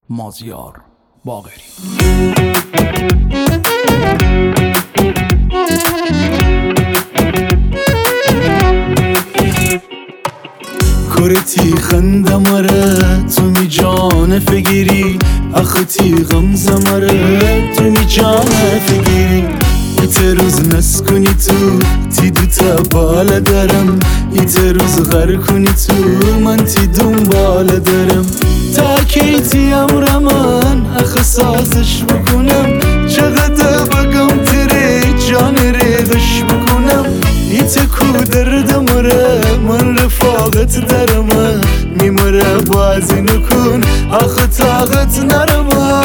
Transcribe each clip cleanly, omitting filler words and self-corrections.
مازیار باقری. کرتی خندمره تو می جان فگیری اختی غمزمره تو می جان فگیری ایت روز نس کنی تو تی دوتا بال دارم ایت روز غر کنی تو من تی دنبال دارم تا کیتی امر من اخ سازش بکنم چقدر بگم تره جان ریدش بکنم ایت کو دردم ره من رفاقت درمه میمره بازی نکن آخ طاقت نرمه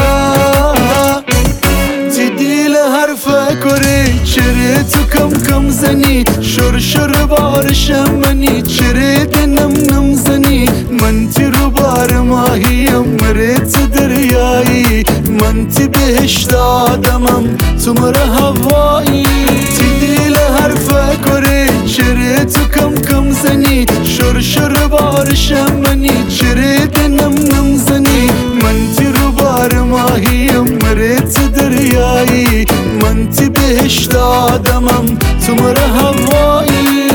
تی دیل حرفه کری چره تو کم کم زنی شر شر بارشم منی چره دنم نم زنی من تی رو بار ماهیم مرت دریایی من تی بهشت آدمم تو مره هوایی تی دیل حرفه کری چره تو کم کم زنی شر شر بارشم منی چره دنم نم زنی من تی رو بار ماهیم مرت دریایی من تی بهشت آدمم تو مره هوایی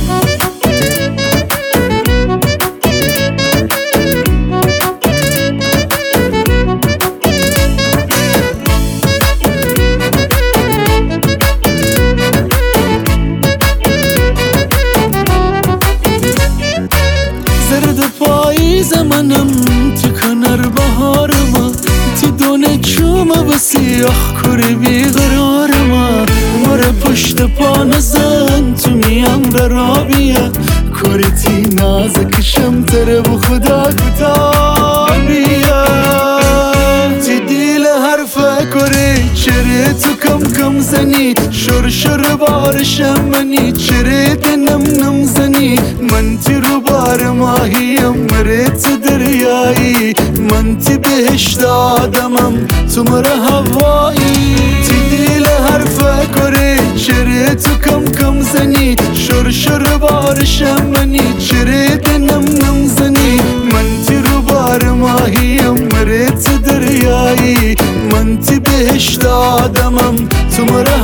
زمانم تو کنار بهارم تو دونه چوم و سیاه کره بیقرارم مره پشت پا نزن تو میم رابیه کره تی نازکشم تره و خدا کتابیه تی دیل حرفه کره چره تو کم کم زنی شر شر بارشم منی چره دنم نم زنی من تی رو بار ماهیم مرت دریایی من تی بهشت آدمم تو مره هوایی تی دیل حرفه کره چره تو کم کم زنی شر شر بارشم منی چره دنم نم زنی من تی رو بار ماهیم مرت دریایی من تی بهشت آدمم تو مره